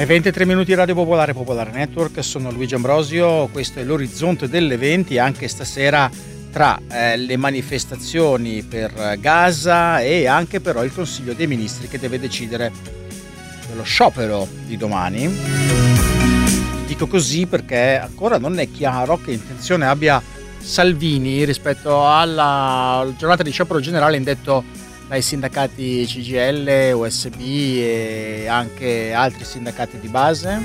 23 minuti Radio Popolare, Popolare Network, sono Luigi Ambrosio, questo è l'orizzonte dell'eventi anche stasera tra le manifestazioni per Gaza e anche però il Consiglio dei Ministri che deve decidere dello sciopero di domani. Dico così perché ancora non è chiaro che intenzione abbia Salvini rispetto alla giornata di sciopero generale indetto dai sindacati CGIL, USB e anche altri sindacati di base.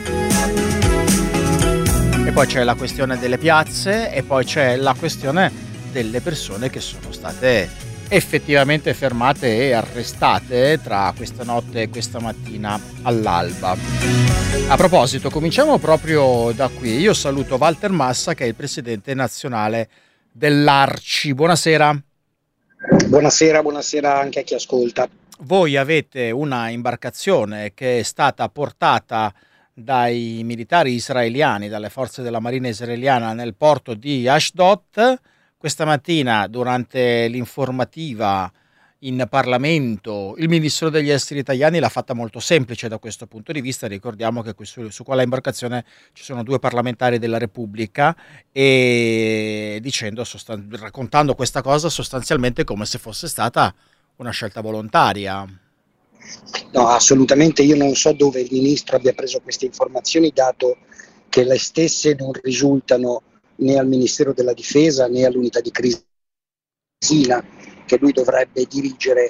E poi c'è la questione delle piazze e poi c'è la questione delle persone che sono state effettivamente fermate e arrestate tra questa notte e questa mattina all'alba. A proposito, cominciamo proprio da qui. Io saluto Walter Massa, che è il presidente nazionale dell'ARCI. Buonasera. Buonasera anche a chi ascolta. Voi avete una imbarcazione che è stata portata dai militari israeliani, dalle forze della Marina israeliana nel porto di Ashdod. Questa mattina, durante l'informativa in Parlamento, il ministro degli esteri italiani l'ha fatta molto semplice da questo punto di vista. Ricordiamo che su quella imbarcazione ci sono 2 parlamentari della Repubblica e raccontando questa cosa sostanzialmente come se fosse stata una scelta volontaria. No, assolutamente, io non so dove il ministro abbia preso queste informazioni, dato che le stesse non risultano né al Ministero della Difesa né all'unità di crisi che lui dovrebbe dirigere.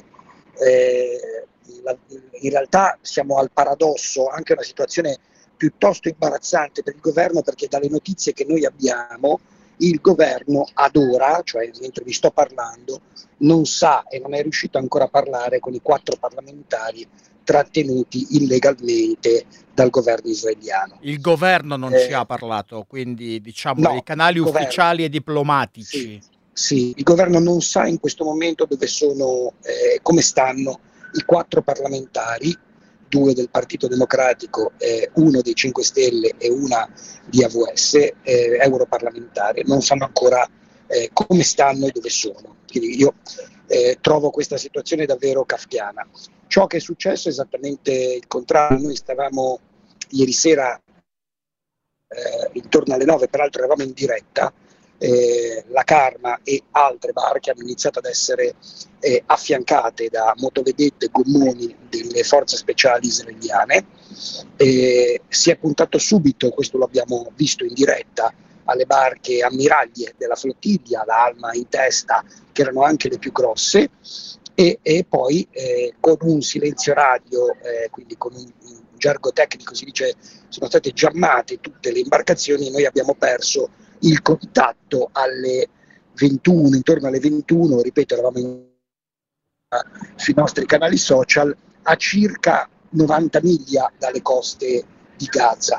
In realtà siamo al paradosso, anche una situazione piuttosto imbarazzante per il governo, perché dalle notizie che noi abbiamo il governo ad ora, cioè mentre vi sto parlando, non sa e non è riuscito ancora a parlare con i 4 parlamentari trattenuti illegalmente dal governo israeliano. Il governo non ci ha parlato, quindi diciamo no, i canali ufficiali e diplomatici. Sì, il governo non sa in questo momento dove sono, come stanno i 4 parlamentari, 2 del Partito Democratico, 1 dei 5 Stelle e una di AVS, europarlamentare. Non sanno ancora come stanno e dove sono. Quindi io trovo questa situazione davvero kafkiana. Ciò che è successo è esattamente il contrario. Noi stavamo ieri sera intorno alle 9, peraltro eravamo in diretta. La Karma e altre barche hanno iniziato ad essere affiancate da motovedette e gommoni delle forze speciali israeliane. Si è puntato subito, questo lo abbiamo visto in diretta, alle barche ammiraglie della flottiglia, la Alma in testa, che erano anche le più grosse, e poi con un silenzio radio, quindi con un gergo tecnico si dice, sono state giammate tutte le imbarcazioni e noi abbiamo perso il contatto alle 21, intorno alle 21, ripeto, eravamo sui nostri canali social, a circa 90 miglia dalle coste di Gaza.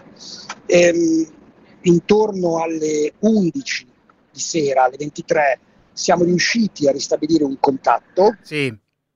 Intorno alle 11 di sera, alle 23, siamo riusciti a ristabilire un contatto. Sì.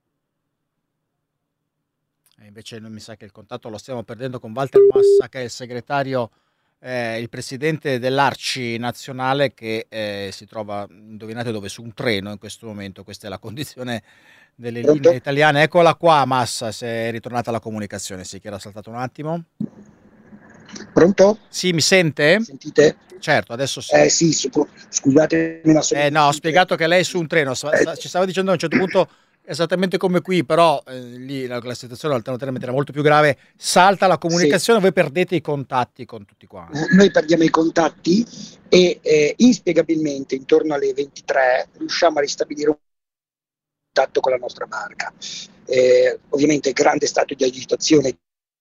E invece mi sa che il contatto lo stiamo perdendo con Walter Massa, che è il segretario, il presidente dell'ARCI nazionale, che si trova, indovinate dove, su un treno in questo momento. Questa è la condizione delle linee italiane. Eccola qua Massa, se è ritornata la comunicazione, sì, che era saltato un attimo. Pronto? Sì, mi sente? Sentite? Certo, adesso sì. Sì, scusatemi, ma no, ho spiegato che lei è su un treno, ci stava dicendo a un certo punto esattamente come qui, però lì la situazione alternativamente era molto più grave, salta la comunicazione, sì. Voi perdete i contatti con tutti quanti. Noi perdiamo i contatti e inspiegabilmente intorno alle 23 riusciamo a ristabilire un contatto con la nostra barca. Ovviamente grande stato di agitazione,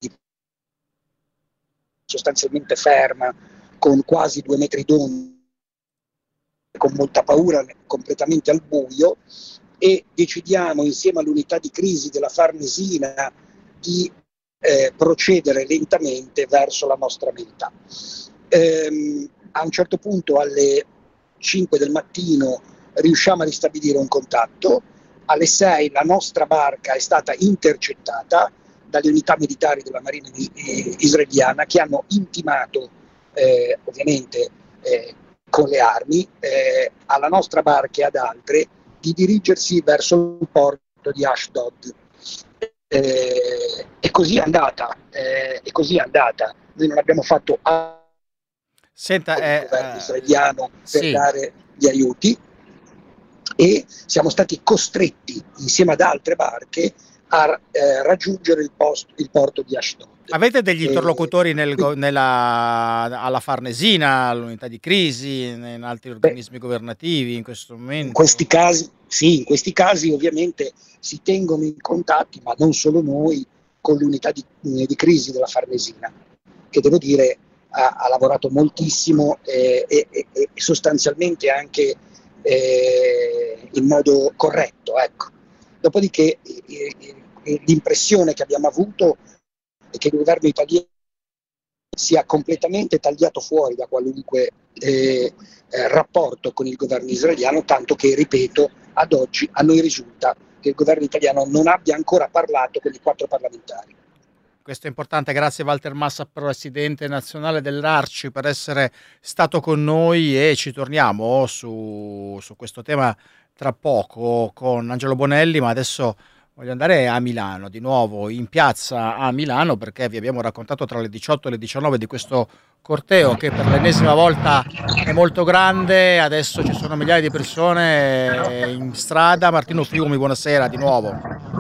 sostanzialmente ferma, con quasi 2 metri d'onda, con molta paura, completamente al buio, e decidiamo insieme all'unità di crisi della Farnesina di procedere lentamente verso la nostra meta. A un certo punto alle 5 del mattino riusciamo a ristabilire un contatto, alle 6 la nostra barca è stata intercettata dalle unità militari della Marina israeliana, che hanno intimato ovviamente con le armi alla nostra barca e ad altre di dirigersi verso il porto di Ashdod. E così è andata, e così è andata. Noi non abbiamo fatto Senta, con il governo israeliano per sì. dare gli aiuti, e siamo stati costretti insieme ad altre barche a raggiungere il porto di Ashdod. Avete degli interlocutori Quindi, alla Farnesina, all'unità di crisi, in altri beh, organismi governativi in questo in questi momento? casi, sì, in questi casi ovviamente si tengono in contatti, ma non solo noi, con l'unità di crisi della Farnesina, che devo dire ha lavorato moltissimo, e sostanzialmente anche in modo corretto. Ecco. Dopodiché l'impressione che abbiamo avuto è che il governo italiano sia completamente tagliato fuori da qualunque rapporto con il governo israeliano, tanto che, ripeto, ad oggi a noi risulta che il governo italiano non abbia ancora parlato con i 4 parlamentari. Questo è importante, grazie Walter Massa, presidente nazionale dell'Arci, per essere stato con noi, e ci torniamo su questo tema tra poco con Angelo Bonelli, ma adesso voglio andare a Milano, di nuovo in piazza a Milano, perché vi abbiamo raccontato tra le 18 e le 19 di questo corteo che per l'ennesima volta è molto grande. Adesso ci sono migliaia di persone in strada. Martino Fiumi, buonasera di nuovo.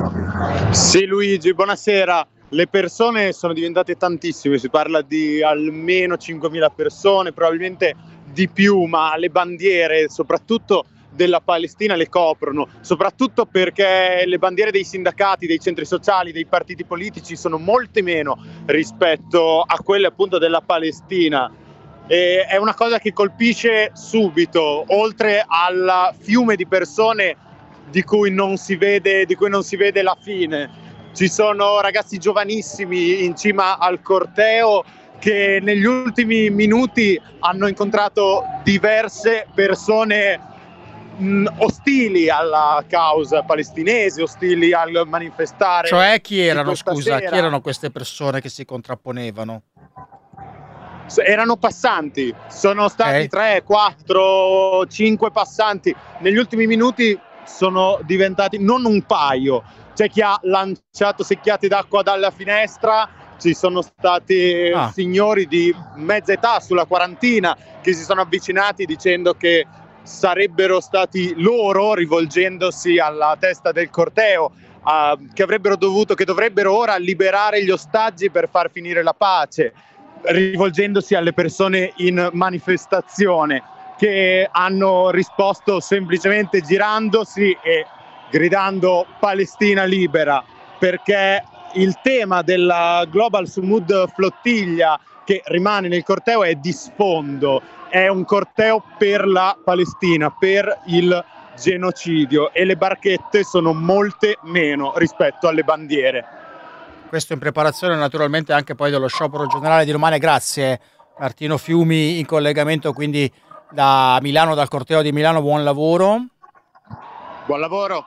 Sì Luigi, buonasera. Le persone sono diventate tantissime, si parla di almeno 5.000 persone, probabilmente di più, ma le bandiere, soprattutto della Palestina, le coprono, soprattutto perché le bandiere dei sindacati, dei centri sociali, dei partiti politici sono molte meno rispetto a quelle appunto della Palestina. E è una cosa che colpisce subito, oltre al fiume di persone di cui non si vede la fine. Ci sono ragazzi giovanissimi in cima al corteo che negli ultimi minuti hanno incontrato diverse persone ostili alla causa palestinese, ostili al manifestare. Cioè chi di erano, questa scusa, chi sera. erano queste persone che si contrapponevano? Erano passanti, sono stati 3, 4, 5 passanti. Negli ultimi minuti sono diventati non un paio. C'è chi ha lanciato secchiate d'acqua dalla finestra, ci sono stati signori di mezza età, sulla quarantina, che si sono avvicinati dicendo che sarebbero stati loro, rivolgendosi alla testa del corteo, che dovrebbero ora liberare gli ostaggi per far finire la pace, rivolgendosi alle persone in manifestazione, che hanno risposto semplicemente girandosi e gridando Palestina libera, perché il tema della Global Sumud Flottiglia che rimane nel corteo è di sfondo, è un corteo per la Palestina, per il genocidio, e le barchette sono molte meno rispetto alle bandiere. Questo in preparazione naturalmente anche poi dello sciopero generale di domani. Grazie Martino Fiumi, in collegamento quindi da Milano, dal corteo di Milano. Buon lavoro. Buon lavoro.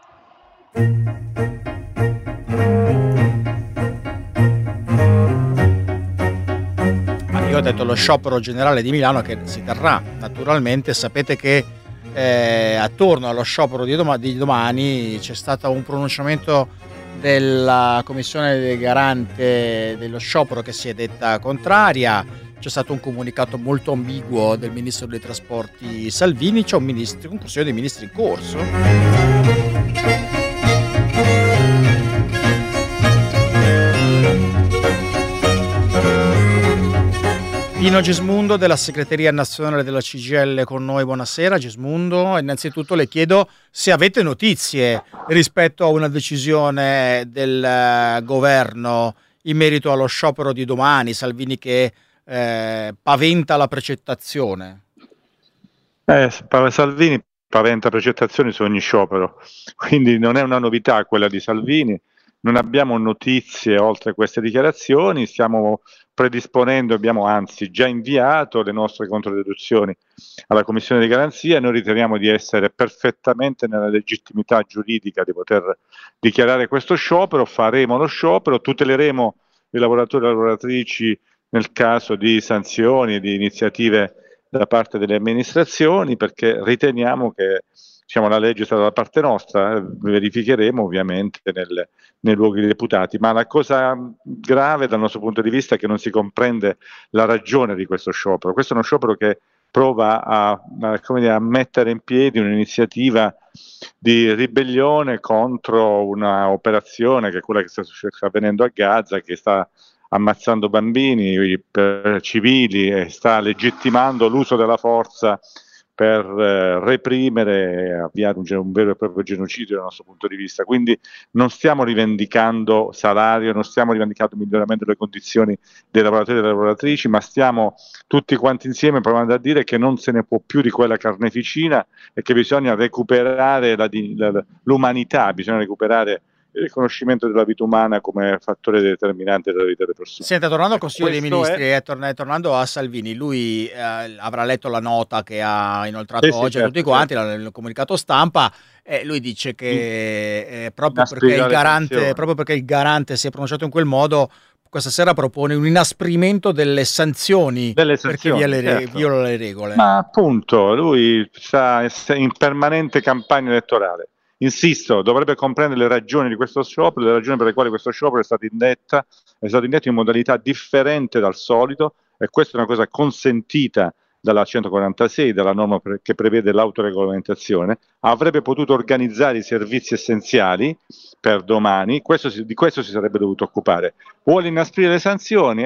Io ho detto lo sciopero generale di Milano, che si terrà naturalmente. Sapete che attorno allo sciopero di domani c'è stato un pronunciamento della commissione garante dello sciopero che si è detta contraria. C'è stato un comunicato molto ambiguo del ministro dei trasporti Salvini. C'è un consiglio dei ministri in corso. Pino Gesmundo della segreteria nazionale della CGIL con noi, buonasera Gesmundo. Innanzitutto le chiedo se avete notizie rispetto a una decisione del governo in merito allo sciopero di domani, Salvini che paventa la precettazione. Salvini paventa precettazioni su ogni sciopero, quindi non è una novità quella di Salvini. Non abbiamo notizie oltre queste dichiarazioni, stiamo predisponendo, abbiamo anzi già inviato le nostre controdeduzioni alla Commissione di Garanzia. Noi riteniamo di essere perfettamente nella legittimità giuridica di poter dichiarare questo sciopero, faremo lo sciopero, tuteleremo i lavoratori e le lavoratrici nel caso di sanzioni e di iniziative da parte delle amministrazioni, perché riteniamo che diciamo, la legge è stata da parte nostra, verificheremo ovviamente nei luoghi dei deputati, ma la cosa grave dal nostro punto di vista è che non si comprende la ragione di questo sciopero. Questo è uno sciopero che prova come dire, a mettere in piedi un'iniziativa di ribellione contro una operazione che è quella che sta avvenendo a Gaza, che sta ammazzando bambini, civili, e sta legittimando l'uso della forza per reprimere e avviare un vero e proprio genocidio dal nostro punto di vista. Quindi non stiamo rivendicando salario, non stiamo rivendicando miglioramento delle condizioni dei lavoratori e delle lavoratrici, ma stiamo tutti quanti insieme provando a dire che non se ne può più di quella carneficina e che bisogna recuperare l'umanità, bisogna recuperare il riconoscimento della vita umana come fattore determinante della vita delle persone. Senta, tornando al Consiglio dei Ministri, tornando a Salvini, lui avrà letto la nota che ha inoltrato oggi a tutti quanti, nel comunicato stampa, lui dice che proprio perché il garante si è pronunciato in quel modo, questa sera propone un inasprimento delle sanzioni per chi viola le regole. Ma appunto, lui sta in permanente campagna elettorale. Insisto, dovrebbe comprendere le ragioni di questo sciopero, le ragioni per le quali questo sciopero è stato indetto in modalità differente dal solito, e questa è una cosa consentita dalla 146, dalla norma che prevede l'autoregolamentazione. Avrebbe potuto organizzare i servizi essenziali per domani, di questo si sarebbe dovuto occupare. Vuole inasprire le sanzioni,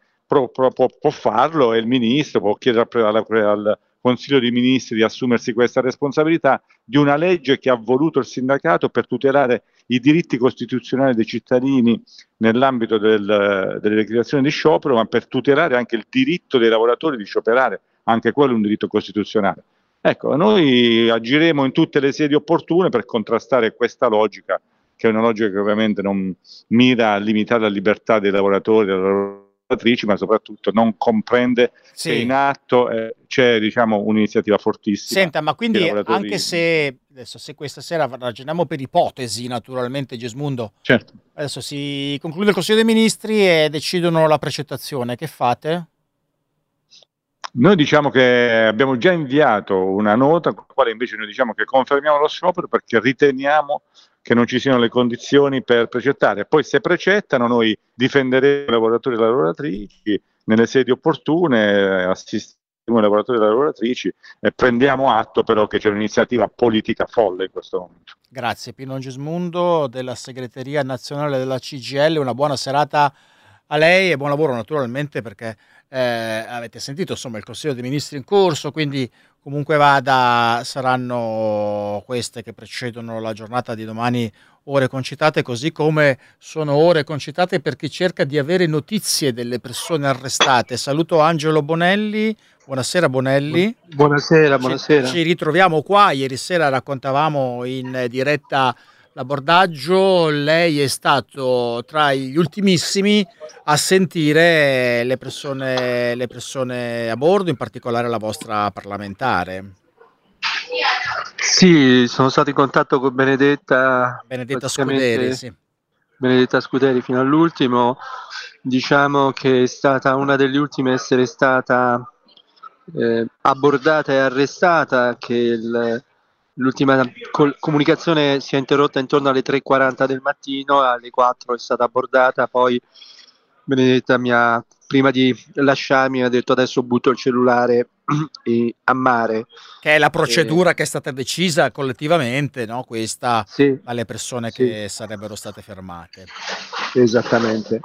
può farlo, e il ministro può chiedere al Consiglio dei Ministri di assumersi questa responsabilità di una legge che ha voluto il sindacato per tutelare i diritti costituzionali dei cittadini nell'ambito delle dichiarazioni di sciopero, ma per tutelare anche il diritto dei lavoratori di scioperare, anche quello è un diritto costituzionale. Ecco, noi agiremo in tutte le sedi opportune per contrastare questa logica, che è una logica che ovviamente non mira a limitare la libertà dei lavoratori, delle lavoratrici, ma soprattutto non comprende che in atto c'è, diciamo, un'iniziativa fortissima. Senta, ma quindi anche se questa sera ragioniamo per ipotesi, naturalmente, Gesmundo, certo, adesso si conclude il Consiglio dei Ministri e decidono la precettazione, che fate? Noi diciamo che abbiamo già inviato una nota con la quale invece noi diciamo che confermiamo lo sciopero perché riteniamo che non ci siano le condizioni per precettare. Poi se precettano noi difenderemo i lavoratori e le lavoratrici nelle sedi opportune, assisteremo i lavoratori e le lavoratrici e prendiamo atto però che c'è un'iniziativa politica folle in questo momento. Grazie Pino Gesmundo della segreteria nazionale della CGIL, una buona serata a lei e buon lavoro naturalmente, perché avete sentito insomma il Consiglio dei Ministri in corso, quindi comunque vada saranno queste che precedono la giornata di domani ore concitate, così come sono ore concitate per chi cerca di avere notizie delle persone arrestate. Saluto Angelo Bonelli. Buonasera Bonelli. Buonasera. Ci ritroviamo qua, ieri sera raccontavamo in diretta l'abordaggio, lei è stato tra gli ultimissimi a sentire le persone a bordo, in particolare la vostra parlamentare. Sì, sono stato in contatto con Benedetta Scuderi, sì. Benedetta Scuderi fino all'ultimo. Diciamo che è stata una delle ultime a essere stata abbordata e arrestata, che l'ultima comunicazione si è interrotta intorno alle 3:40 del mattino, alle 4 è stata abbordata, poi Benedetta prima di lasciarmi ha detto adesso butto il cellulare a mare. Che è la procedura che è stata decisa collettivamente, no? Questa alle persone che sarebbero state fermate. Esattamente.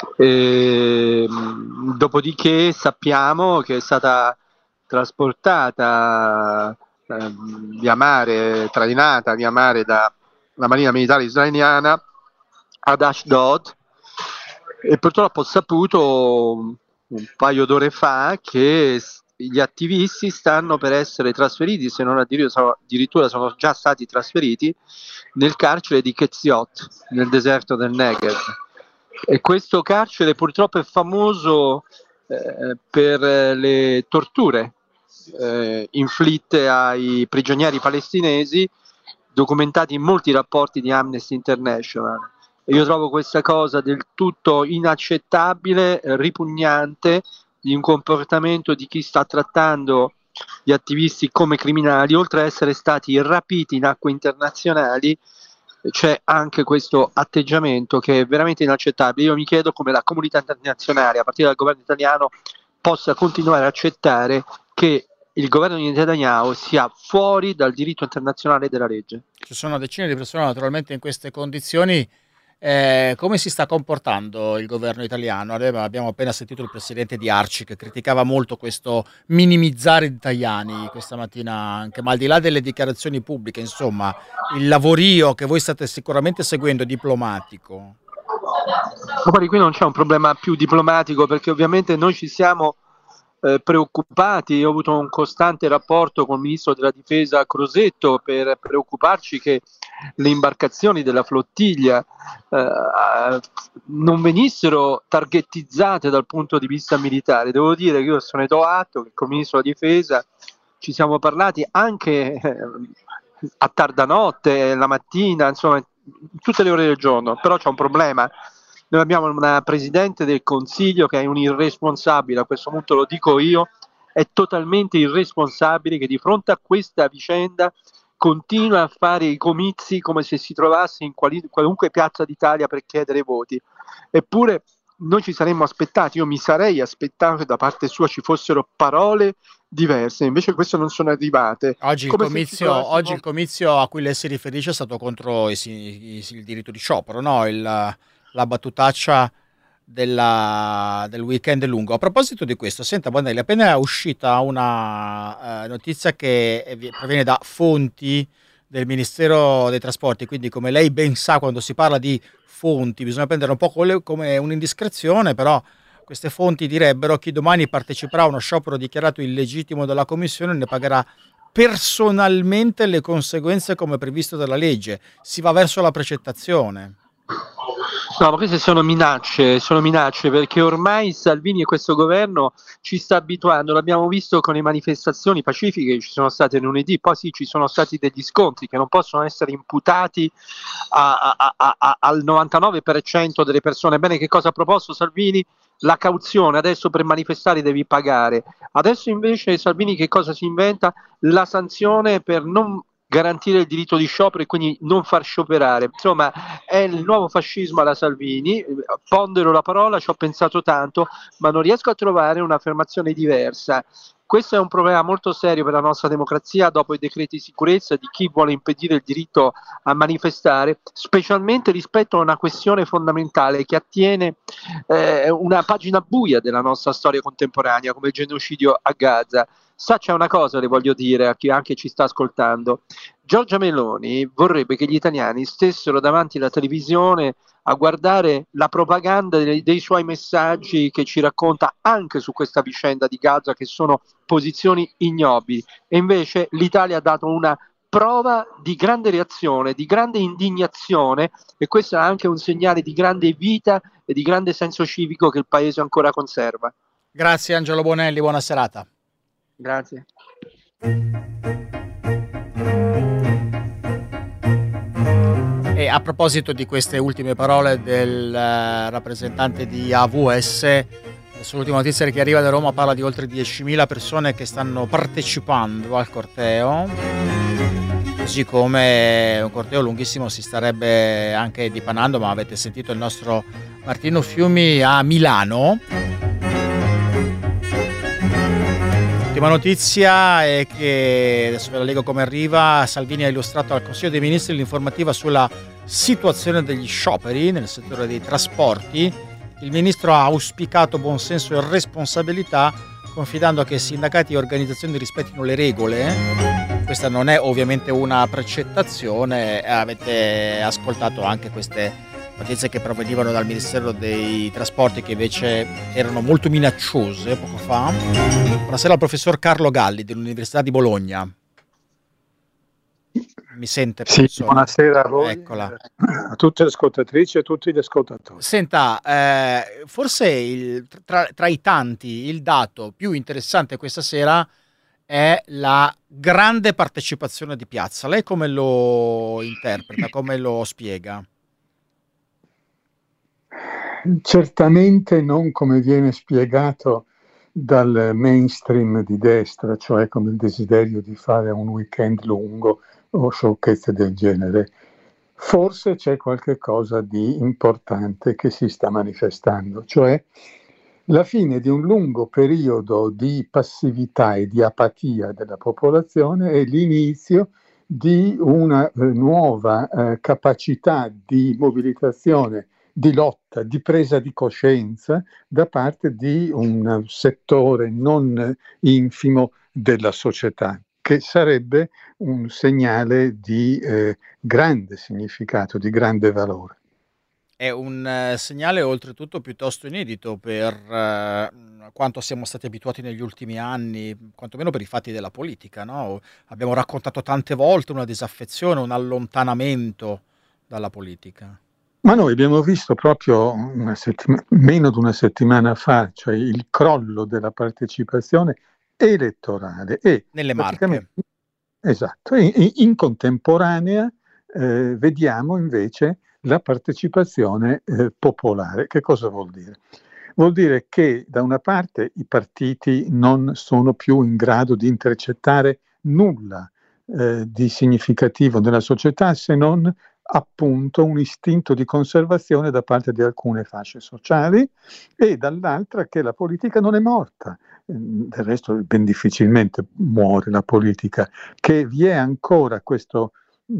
Dopodiché sappiamo che è stata trasportata via mare, trainata via mare dalla Marina Militare Israeliana ad Ashdod, e purtroppo ho saputo un paio d'ore fa che gli attivisti stanno per essere trasferiti, se non addirittura sono già stati trasferiti nel carcere di Ketziot, nel deserto del Negev. E questo carcere purtroppo è famoso per le torture inflitte ai prigionieri palestinesi, documentati in molti rapporti di Amnesty International. E io trovo questa cosa del tutto inaccettabile, ripugnante, di un comportamento di chi sta trattando gli attivisti come criminali, oltre a essere stati rapiti in acque internazionali, c'è anche questo atteggiamento che è veramente inaccettabile. Io mi chiedo come la comunità internazionale, a partire dal governo italiano, possa continuare a accettare che il governo di Netanyahu sia fuori dal diritto internazionale della legge. Ci sono decine di persone naturalmente in queste condizioni. Come si sta comportando il governo italiano? Abbiamo appena sentito il presidente di Arci che criticava molto questo minimizzare i Tajani questa mattina anche, ma al di là delle dichiarazioni pubbliche, insomma, il lavorio che voi state sicuramente seguendo diplomatico. Ma guardi, qui non c'è un problema più diplomatico, perché ovviamente noi ci siamo preoccupati. Io ho avuto un costante rapporto con il ministro della difesa Crosetto per preoccuparci che le imbarcazioni della flottiglia non venissero targettizzate dal punto di vista militare. Devo dire che io sono dato atto che con il ministro della difesa ci siamo parlati anche a tarda notte, la mattina, insomma tutte le ore del giorno, però c'è un problema. Noi abbiamo una Presidente del Consiglio che è un irresponsabile, a questo punto lo dico io, è totalmente irresponsabile, che di fronte a questa vicenda continua a fare i comizi come se si trovasse in qualunque piazza d'Italia per chiedere voti. Eppure noi ci saremmo aspettati, io mi sarei aspettato che da parte sua ci fossero parole diverse, invece queste non sono arrivate. Oggi il comizio a cui lei si riferisce è stato contro il diritto di sciopero, no? La battutaccia del weekend lungo. A proposito di questo, senta Bonelli, appena è uscita una notizia che proviene da fonti del Ministero dei Trasporti, quindi come lei ben sa, quando si parla di fonti bisogna prendere un po' come un'indiscrezione, però queste fonti direbbero: chi domani parteciperà a uno sciopero dichiarato illegittimo dalla Commissione ne pagherà personalmente le conseguenze come previsto dalla legge. Si va verso la precettazione. No, ma queste sono minacce, perché ormai Salvini e questo governo ci sta abituando, l'abbiamo visto con le manifestazioni pacifiche che ci sono state lunedì, poi sì, ci sono stati degli scontri che non possono essere imputati al 99% delle persone. Bene, che cosa ha proposto Salvini? La cauzione, adesso per manifestare devi pagare. Adesso invece Salvini che cosa si inventa? La sanzione per non garantire il diritto di sciopero e quindi non far scioperare. Insomma, è il nuovo fascismo alla Salvini. Pondero la parola, ci ho pensato tanto, ma non riesco a trovare un'affermazione diversa. Questo è un problema molto serio per la nostra democrazia, dopo i decreti di sicurezza, di chi vuole impedire il diritto a specialmente rispetto a una questione fondamentale che attiene una pagina buia della nostra storia contemporanea, come il genocidio a Gaza. C'è una cosa, le voglio dire a chi anche ci sta ascoltando: Giorgia Meloni vorrebbe che gli italiani stessero davanti alla televisione a guardare la propaganda dei suoi messaggi che ci racconta anche su questa vicenda di Gaza, che sono posizioni ignobili, e invece l'Italia ha dato una prova di grande reazione, di grande indignazione, e questo è anche un segnale di grande vita e di grande senso civico che il Paese ancora conserva. Grazie Angelo Bonelli, buona serata. Grazie. E a proposito di queste ultime parole del rappresentante di AVS, sull'ultima notizia che arriva da Roma parla di oltre 10.000 persone che stanno partecipando al corteo, così come un corteo lunghissimo si starebbe anche dipanando, ma avete sentito il nostro Martino Fiumi a Milano. L'ultima notizia è che, adesso ve la leggo come arriva, Salvini ha illustrato al Consiglio dei Ministri l'informativa sulla situazione degli scioperi nel settore dei trasporti. Il ministro ha auspicato buonsenso e responsabilità, confidando che sindacati e organizzazioni rispettino le regole. Questa non è ovviamente una precettazione, avete ascoltato anche queste notizie che provenivano dal Ministero dei Trasporti, che invece erano molto minacciose poco fa. Buonasera al professor Carlo Galli dell'Università di Bologna. Mi sente? Sì, buonasera a voi, Eccola. A tutte le ascoltatrici e a tutti gli ascoltatori. Senta, forse tra i tanti il dato più interessante questa sera è la grande partecipazione di piazza. Lei come lo interpreta, come lo spiega? Certamente non come viene spiegato dal mainstream di destra, cioè come il desiderio di fare un weekend lungo o sciocchezze del genere. Forse c'è qualche cosa di importante che si sta manifestando, cioè la fine di un lungo periodo di passività e di apatia della popolazione e l'inizio di una nuova capacità di mobilitazione, di lotta, di presa di coscienza da parte di un settore non infimo della società, che sarebbe un segnale di grande significato, di grande valore. È un segnale oltretutto piuttosto inedito per quanto siamo stati abituati negli ultimi anni, quantomeno per i fatti della politica, no? Abbiamo raccontato tante volte una disaffezione, un allontanamento dalla politica. Ma noi abbiamo visto proprio meno di una settimana fa, cioè il crollo della partecipazione elettorale e Nelle Marche. Esatto, in contemporanea vediamo invece la partecipazione popolare. Che cosa vuol dire? Vuol dire che da una parte i partiti non sono più in grado di intercettare nulla di significativo nella società, se non appunto un istinto di conservazione da parte di alcune fasce sociali, e dall'altra che la politica non è morta. Del resto ben difficilmente muore la politica, che vi è ancora questo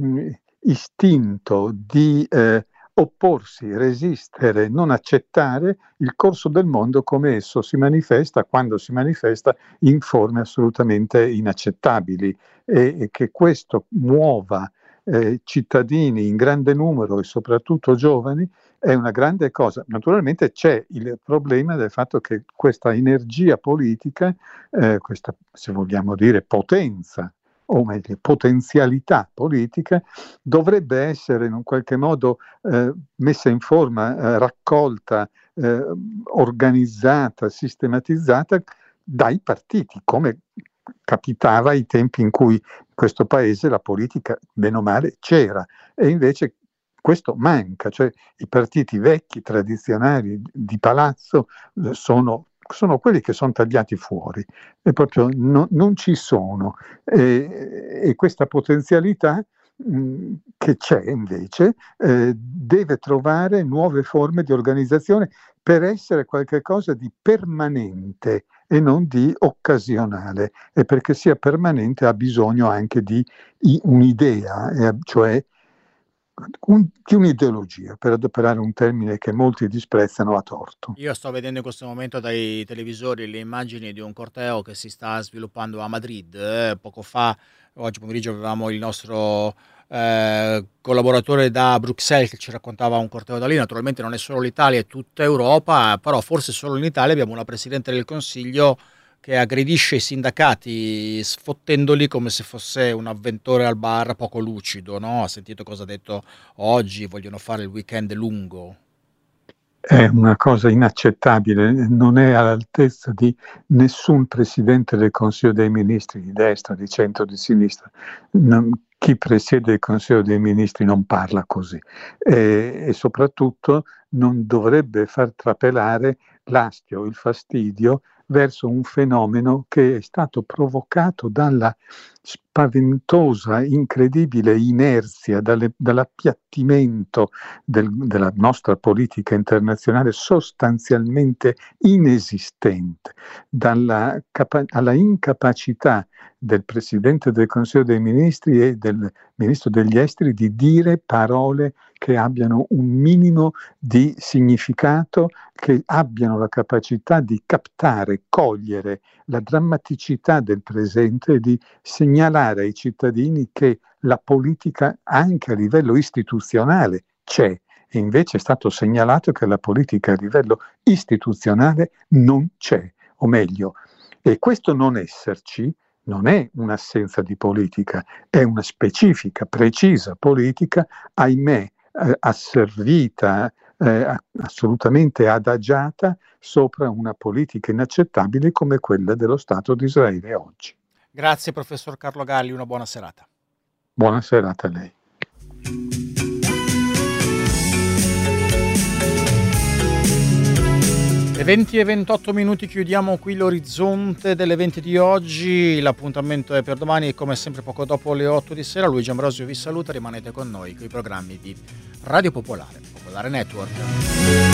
istinto di opporsi, resistere, non accettare il corso del mondo come esso si manifesta, quando si manifesta in forme assolutamente inaccettabili, e che questo muova cittadini in grande numero e soprattutto giovani è una grande cosa. Naturalmente c'è il problema del fatto che questa energia politica, questa, se vogliamo dire, potenza, o meglio, potenzialità politica, dovrebbe essere in un qualche modo messa in forma, raccolta, organizzata, sistematizzata dai partiti, come capitava ai tempi in cui in questo paese la politica, bene o male, c'era, e invece questo manca, cioè i partiti vecchi, tradizionali, di palazzo, sono quelli che sono tagliati fuori, e proprio non ci sono, e questa potenzialità che c'è invece deve trovare nuove forme di organizzazione per essere qualcosa di permanente e non di occasionale, e perché sia permanente ha bisogno anche di un'idea, cioè di un'ideologia, per adoperare un termine che molti disprezzano a torto. Io sto vedendo in questo momento dai televisori le immagini di un corteo che si sta sviluppando a Madrid. Poco fa, oggi pomeriggio, avevamo il nostro collaboratore da Bruxelles che ci raccontava un corteo da lì. Naturalmente non è solo l'Italia, è tutta Europa, però forse solo in Italia abbiamo una Presidente del Consiglio che aggredisce i sindacati sfottendoli come se fosse un avventore al bar poco lucido, no? Ha sentito cosa ha detto oggi, vogliono fare il weekend lungo. È una cosa inaccettabile, non è all'altezza di nessun Presidente del Consiglio dei Ministri di destra, di centro, di sinistra. Chi presiede il Consiglio dei Ministri non parla così, e soprattutto non dovrebbe far trapelare l'astio, il fastidio verso un fenomeno che è stato provocato dalla spaventosa, incredibile inerzia, dall'appiattimento della nostra politica internazionale sostanzialmente inesistente, alla incapacità del Presidente del Consiglio dei Ministri e del Ministro degli Esteri di dire parole che abbiano un minimo di significato, che abbiano la capacità di captare, cogliere la drammaticità del presente e di segnalare ai cittadini che la politica anche a livello istituzionale c'è. E invece è stato segnalato che la politica a livello istituzionale non c'è, o meglio, e questo non esserci non è un'assenza di politica, è una specifica, precisa politica, ahimè, asservita, assolutamente adagiata sopra una politica inaccettabile come quella dello Stato di Israele oggi. Grazie professor Carlo Galli, una buona serata. Buona serata a lei. Le 20:28 chiudiamo qui l'orizzonte delle 20 di oggi. L'appuntamento è per domani e come sempre poco dopo le 8 di sera. Luigi Ambrosio vi saluta, rimanete con noi con i programmi di Radio Popolare, Popolare Network.